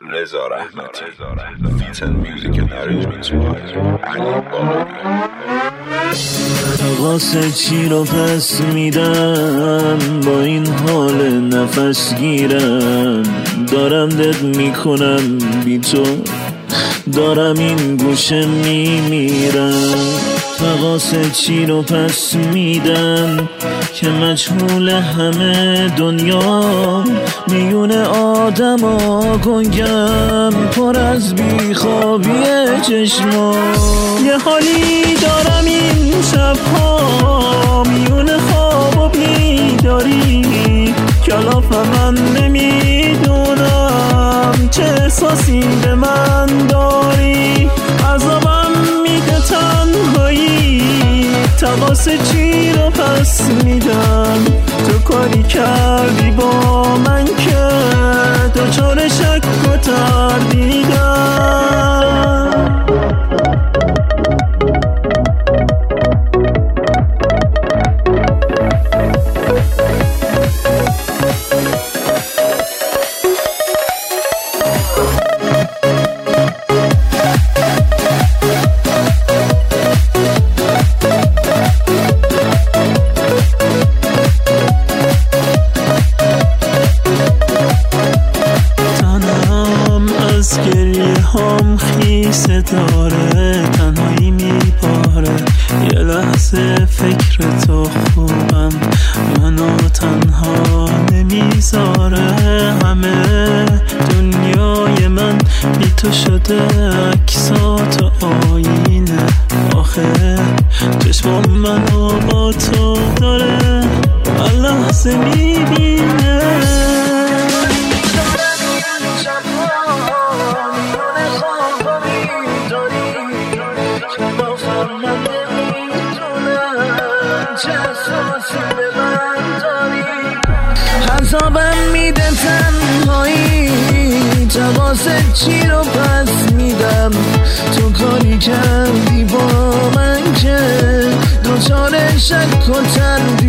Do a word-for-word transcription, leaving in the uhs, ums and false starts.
رضا رحمتی. Beats and music and arrangements by علی بابایی. واسه چی رو پس میدم با این حال نفس گیرم، دارم دد میکنم بی تو، دارم این گوشه میمیرم. واسه چی رو پس میدم که مجهول همه دنیا، میون آدم ها گنگم پر از بیخوابی چشما. یه حالی دارم این شبها میون خواب و بیداری، کلاف من نمیدونم چه احساسی به من داری. عذابم میده تنهایی، تقاس چی رو پس میدم. تو کاری کردی با من که دچار شک و تردیدم. هم خیسه داره، تنهایی میپاره. یه لحظه فکر تو خوبم، منو تنها نمیذاره. همه دنیای من بی تو شده، عکسات و آینه. آخه چشمام منو با تو داره، هر لحظه میبینه. عذابم میده تنهایی، جوازه چی رو پس میدم. تو کاری کردی با من که دچار شک و تردیدم.